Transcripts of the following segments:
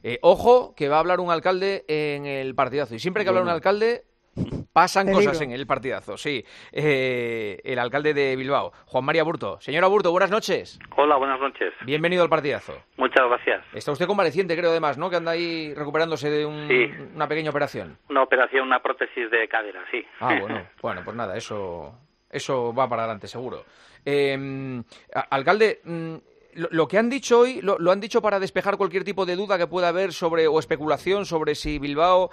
Ojo, que va a hablar un alcalde en el partidazo. Y siempre que habla un alcalde, pasan Peligro. cosas en el partidazo, sí. El alcalde de Bilbao, Juan María Aburto. Señor Aburto, buenas noches. Hola, buenas noches. Bienvenido al partidazo. Muchas gracias. Está usted convaleciente, creo, además, ¿no? Que anda ahí recuperándose de Sí. una pequeña operación. Una operación, una prótesis de cadera, sí. Ah, bueno, pues nada, eso va para adelante, seguro. Alcalde, lo que han dicho hoy, lo han dicho para despejar cualquier tipo de duda que pueda haber sobre, o especulación sobre si Bilbao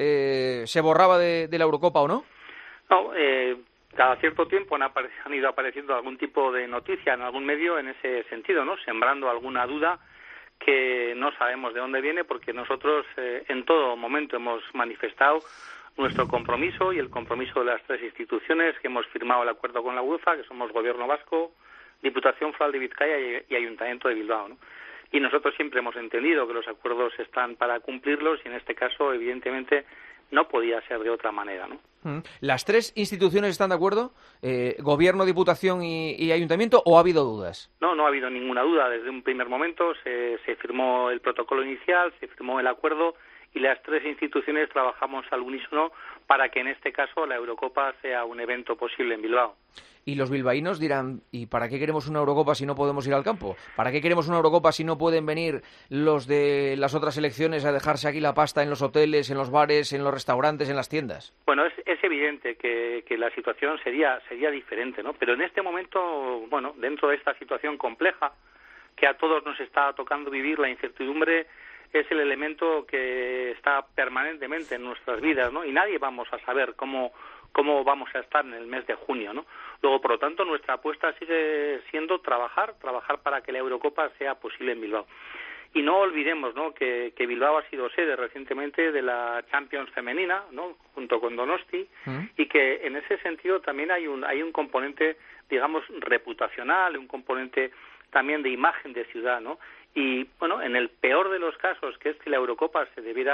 se borraba de la Eurocopa o no. No, cada cierto tiempo han ido apareciendo algún tipo de noticia en algún medio en ese sentido, ¿no? Sembrando alguna duda que no sabemos de dónde viene, porque nosotros en todo momento hemos manifestado nuestro compromiso y el compromiso de las tres instituciones que hemos firmado el acuerdo con la UEFA, que somos Gobierno Vasco, Diputación Foral de Vizcaya y Ayuntamiento de Bilbao, ¿no? Y nosotros siempre hemos entendido que los acuerdos están para cumplirlos y en este caso, evidentemente, no podía ser de otra manera, ¿no? ¿Las tres instituciones están de acuerdo? ¿Gobierno, Diputación y Ayuntamiento, o ha habido dudas? No ha habido ninguna duda. Desde un primer momento se firmó el protocolo inicial, se firmó el acuerdo y las tres instituciones trabajamos al unísono para que en este caso la Eurocopa sea un evento posible en Bilbao. Y los bilbaínos dirán, ¿y para qué queremos una Eurocopa si no podemos ir al campo? ¿Para qué queremos una Eurocopa si no pueden venir los de las otras selecciones a dejarse aquí la pasta en los hoteles, en los bares, en los restaurantes, en las tiendas? Bueno, es evidente que la situación sería diferente, ¿no? Pero en este momento, bueno, dentro de esta situación compleja que a todos nos está tocando vivir, la incertidumbre es el elemento que está permanentemente en nuestras vidas, ¿no? Y nadie vamos a saber cómo vamos a estar en el mes de junio, ¿no? Luego, por lo tanto, nuestra apuesta sigue siendo trabajar para que la Eurocopa sea posible en Bilbao. Y no olvidemos, ¿no?, que Bilbao ha sido sede recientemente de la Champions femenina, ¿no?, junto con Donosti, y que en ese sentido también hay un componente, digamos, reputacional, un componente también de imagen de ciudad, ¿no? Y, bueno, en el peor de los casos, que es que la Eurocopa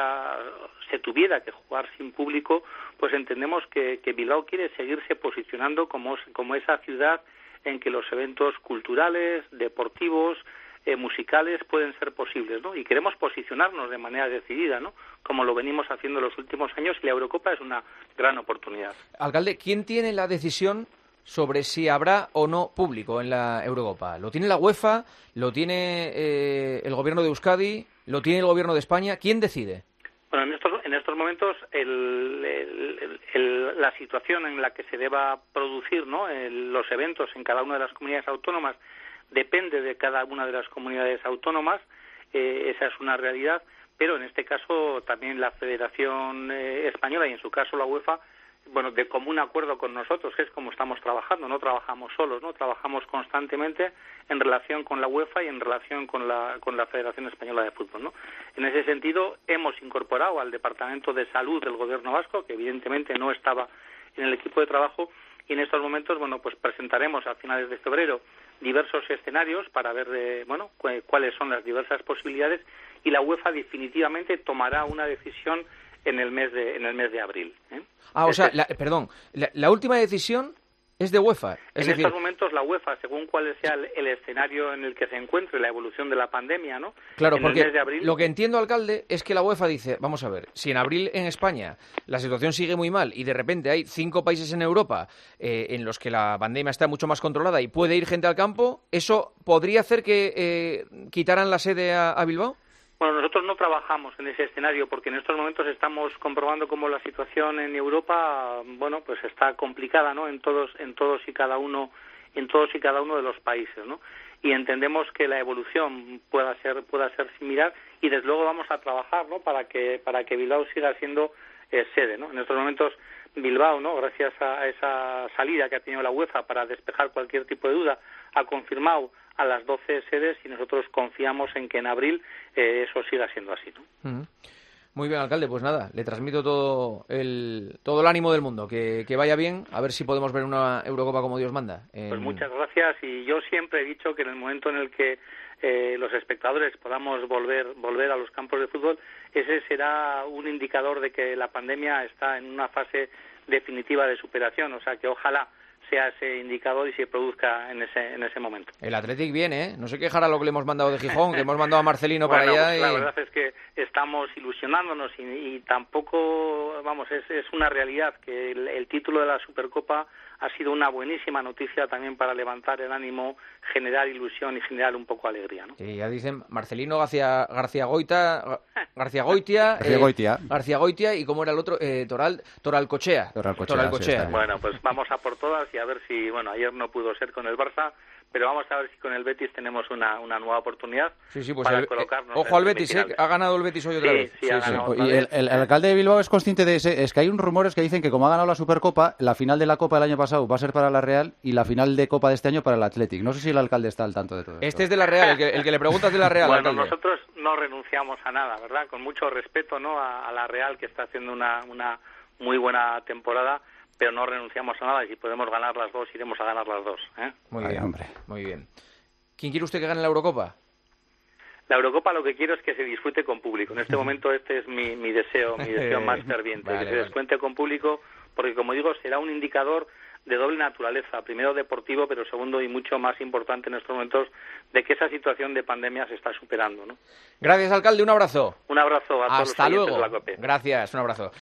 se tuviera que jugar sin público, pues entendemos que Bilbao quiere seguirse posicionando como esa ciudad en que los eventos culturales, deportivos, musicales pueden ser posibles, ¿no? Y queremos posicionarnos de manera decidida, ¿no?, como lo venimos haciendo en los últimos años, y la Eurocopa es una gran oportunidad. Alcalde, ¿quién tiene la decisión sobre si habrá o no público en la Eurocopa? ¿Lo tiene la UEFA? ¿Lo tiene el Gobierno de Euskadi? ¿Lo tiene el Gobierno de España? ¿Quién decide? Bueno, en estos momentos la situación en la que se deba producir, ¿no?, los eventos en cada una de las comunidades autónomas depende de cada una de las comunidades autónomas, esa es una realidad, pero en este caso también la Federación Española y en su caso la UEFA, bueno, de común acuerdo con nosotros, que es como estamos trabajando, no trabajamos solos, no trabajamos constantemente en relación con la UEFA y en relación con la Federación Española de Fútbol, ¿no? En ese sentido hemos incorporado al Departamento de Salud del Gobierno Vasco, que evidentemente no estaba en el equipo de trabajo, y en estos momentos, bueno, pues presentaremos a finales de febrero diversos escenarios para ver, cuáles son las diversas posibilidades, y la UEFA definitivamente tomará una decisión en el mes de abril. La última decisión es de UEFA. Estos momentos la UEFA, según cuál sea el escenario en el que se encuentre la evolución de la pandemia, ¿no? Claro, en porque el mes de abril, lo que entiendo, alcalde, es que la UEFA dice, vamos a ver, si en abril en España la situación sigue muy mal y de repente hay 5 países en Europa en los que la pandemia está mucho más controlada y puede ir gente al campo, ¿eso podría hacer que quitaran la sede a Bilbao? Bueno, nosotros no trabajamos en ese escenario porque en estos momentos estamos comprobando cómo la situación en Europa, bueno, pues está complicada, ¿no?, en todos y cada uno de los países, ¿no? Y entendemos que la evolución pueda ser similar, y desde luego vamos a trabajar, ¿no?, para que Bilbao siga siendo sede, ¿no? En estos momentos Bilbao, ¿no?, gracias a esa salida que ha tenido la UEFA para despejar cualquier tipo de duda, ha confirmado a las 12 sedes, y nosotros confiamos en que en abril eso siga siendo así, ¿no? Muy bien, alcalde, pues nada, le transmito todo el ánimo del mundo, que vaya bien, a ver si podemos ver una Eurocopa como Dios manda. Pues muchas gracias, y yo siempre he dicho que en el momento en el que los espectadores podamos volver a los campos de fútbol, ese será un indicador de que la pandemia está en una fase definitiva de superación, o sea que ojalá sea ese indicador y se produzca en ese momento. El Athletic viene, ¿eh? No se quejará lo que le hemos mandado de Gijón, que hemos mandado a Marcelino bueno, para allá. Pues la verdad es que estamos ilusionándonos y tampoco, vamos, es una realidad que el título de la Supercopa ha sido una buenísima noticia también para levantar el ánimo, generar ilusión y generar un poco de alegría, ¿no? Sí, ya dicen Marcelino García Goitia, y cómo era el otro, Toralcochea. Bueno, pues vamos a por todas y a ver si, bueno, ayer no pudo ser con el Barça, pero vamos a ver si con el Betis tenemos una nueva oportunidad pues para colocarnos. Ojo al Betis, ha ganado el Betis hoy otra vez. Sí, ha ganado otra y vez. el alcalde de Bilbao es consciente de ese, es que hay unos rumores que dicen que como ha ganado la Supercopa, la final de la Copa del año pasado va a ser para la Real y la final de Copa de este año para el Athletic. No sé si el alcalde está al tanto de todo esto. Este es de la Real, el que le preguntas de la Real. Bueno, alcalde. nosotros no renunciamos a nada, ¿verdad? Con mucho respeto, ¿no? A la Real, que está haciendo una muy buena temporada, pero no renunciamos a nada y si podemos ganar las dos, iremos a ganar las dos, ¿eh? Muy bien, hombre. Muy bien. ¿Quién quiere usted que gane la Eurocopa? La Eurocopa lo que quiero es que se disfrute con público. En este momento este es mi deseo más ferviente, que se descuente con público, porque como digo, será un indicador de doble naturaleza, primero deportivo, pero segundo y mucho más importante en estos momentos, de que esa situación de pandemia se está superando, ¿no? Gracias, alcalde, un abrazo. Un abrazo a todos los oyentes de la COPE. Gracias, un abrazo.